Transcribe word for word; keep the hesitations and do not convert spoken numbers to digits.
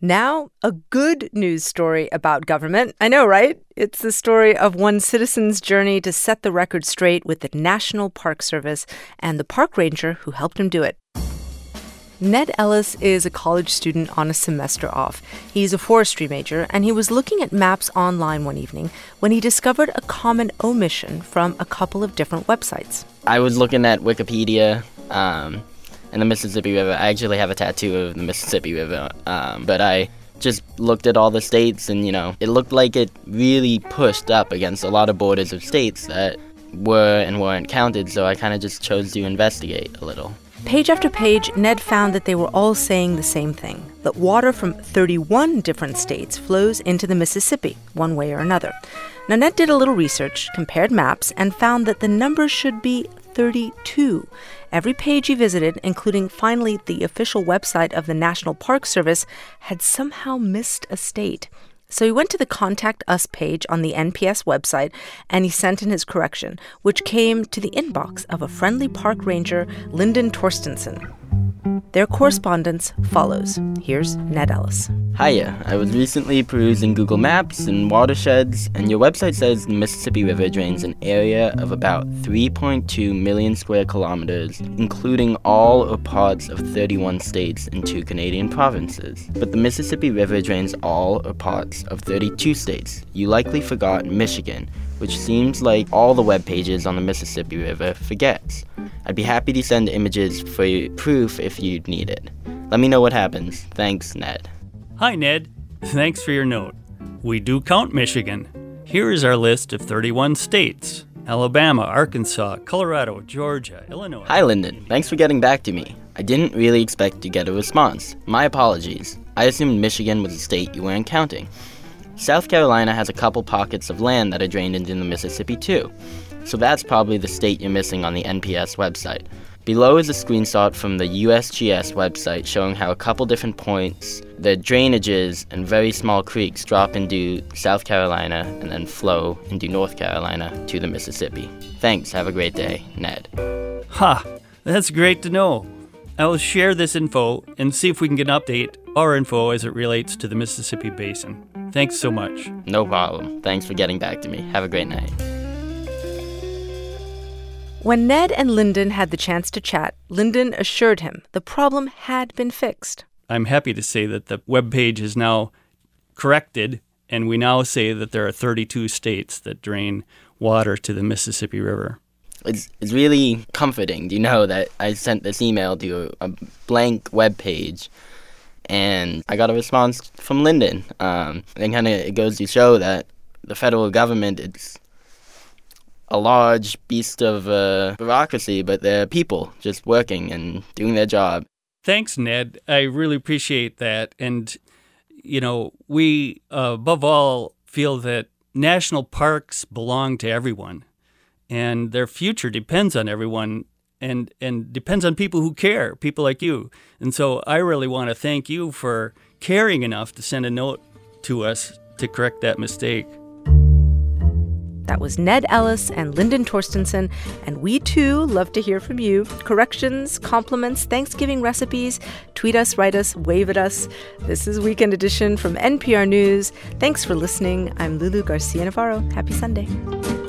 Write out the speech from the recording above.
Now, a good news story about government. I know, right? It's the story of one citizen's journey to set the record straight with the National Park Service and the park ranger who helped him do it. Ned Ellis is a college student on a semester off. He's a forestry major, and he was looking at maps online one evening when he discovered a common omission from a couple of different websites. I was looking at Wikipedia um, and the Mississippi River. I actually have a tattoo of the Mississippi River, um, but I just looked at all the states, and, you know, it looked like it really pushed up against a lot of borders of states that were and weren't counted, so I kind of just chose to investigate a little. Page after page, Ned found that they were all saying the same thing, that water from thirty-one different states flows into the Mississippi, one way or another. Now, Ned did a little research, compared maps, and found that the number should be thirty-two. Every page he visited, including finally the official website of the National Park Service, had somehow missed a state. So he went to the Contact Us page on the N P S website, and he sent in his correction, which came to the inbox of a friendly park ranger, Lyndon Torstenson. Their correspondence follows. Here's Ned Ellis. Hiya. I was recently perusing Google Maps and watersheds, and your website says the Mississippi River drains an area of about three point two million square kilometers, including all or parts of thirty-one states and two Canadian provinces. But the Mississippi River drains all or parts of thirty-two states. You likely forgot Michigan, which seems like all the web pages on the Mississippi River forgets. I'd be happy to send images for proof if you'd need it. Let me know what happens. Thanks, Ned. Hi, Ned. Thanks for your note. We do count Michigan. Here is our list of thirty-one states: Alabama, Arkansas, Colorado, Georgia, Illinois. Hi, Lyndon. Thanks for getting back to me. I didn't really expect to get a response. My apologies. I assumed Michigan was a state you weren't counting. South Carolina has a couple pockets of land that are drained into the Mississippi, too. So that's probably the state you're missing on the N P S website. Below is a screenshot from the U S G S website showing how a couple different points, the drainages and very small creeks drop into South Carolina and then flow into North Carolina to the Mississippi. Thanks. Have a great day, Ned. Ha! That's great to know. I will share this info and see if we can get an update our info as it relates to the Mississippi Basin. Thanks so much. No problem. Thanks for getting back to me. Have a great night. When Ned and Lyndon had the chance to chat, Lyndon assured him the problem had been fixed. I'm happy to say that the webpage is now corrected, and we now say that there are thirty-two states that drain water to the Mississippi River. It's it's really comforting to know that I sent this email to a, a blank webpage, and I got a response from Lyndon. Um, and kind of it goes to show that the federal government, it's a large beast of uh, bureaucracy, but they're people just working and doing their job. Thanks, Ned. I really appreciate that. And, you know, we, uh, above all, feel that national parks belong to everyone, and their future depends on everyone and, and depends on people who care, people like you. And so I really want to thank you for caring enough to send a note to us to correct that mistake. That was Ned Ellis and Lyndon Torstenson, and we too love to hear from you. Corrections, compliments, Thanksgiving recipes. Tweet us, write us, wave at us. This is Weekend Edition from N P R News. Thanks for listening. I'm Lulu Garcia Navarro. Happy Sunday.